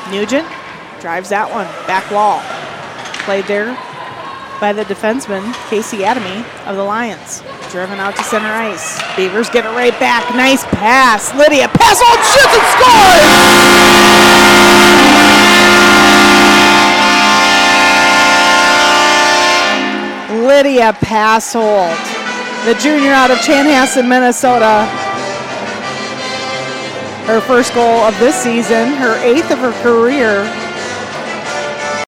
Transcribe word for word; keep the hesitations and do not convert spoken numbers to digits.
Nugent drives that one, back wall. Played there by the defenseman, Casey Adamy of the Lions. Driven out to center ice. Beavers get it right back. Nice pass. Lydia Passold shoots and scores! Lydia Passold, the junior out of Chanhassen, Minnesota. Her first goal of this season, her eighth of her career.